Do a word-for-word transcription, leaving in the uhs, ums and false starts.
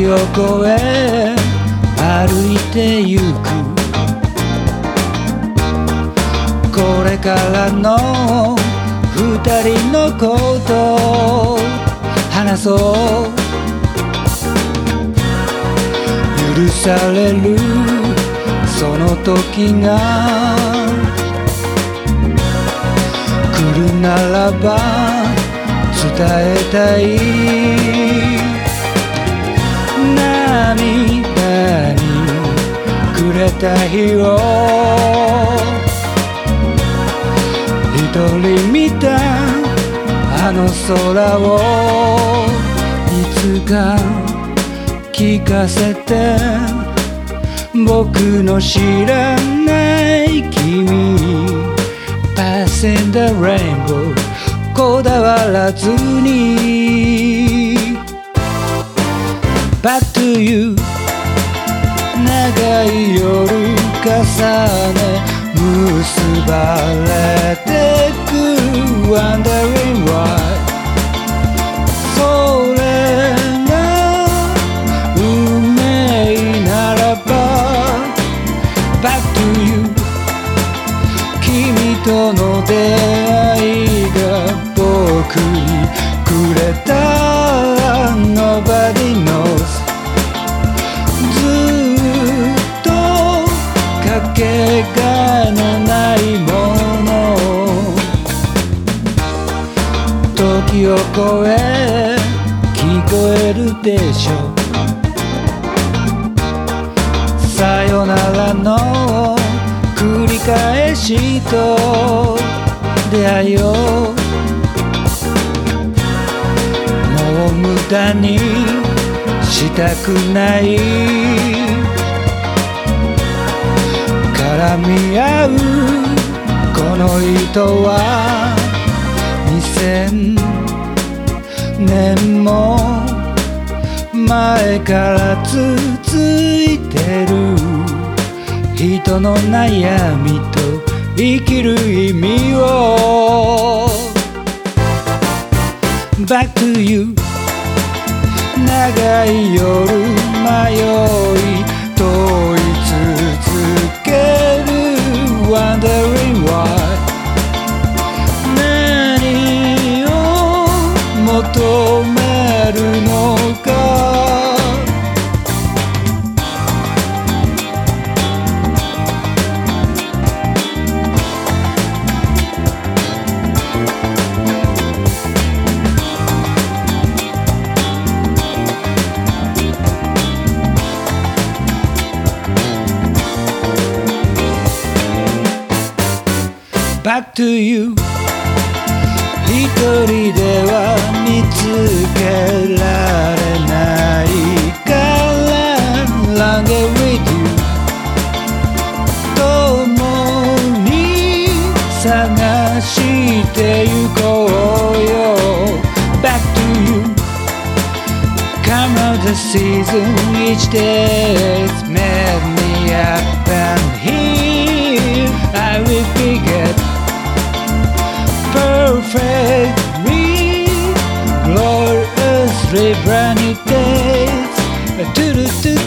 を越え歩いてゆく。これからの二人のことを話そう。許されるその時が来るならば伝えたい。涙にくれた日を一人見たあの空をいつか聞かせて。僕の知らない君 Passing the rainbow こだわらずに Back to you 長い夜重ね結ばれてく Wondering why それが運命ならば Back to you 君との出会いが僕にくれた Nobody knows ずっとかけがえのないもの時を超え聞こえるでしょ。さよならの繰り返しと出会いをもう無駄にしたくない。絡み合うこの糸はにせんねんも前から続いてる人の悩みと生きる意味を Back to you 長い夜迷い問い続ける Wondering why 何を求めるのか。Back to you 一人では見つけられないから Long with you 共に探してゆこうよ Back to you Come out the season each day it's made me up and here I will forget perfectly gloriously brand new days.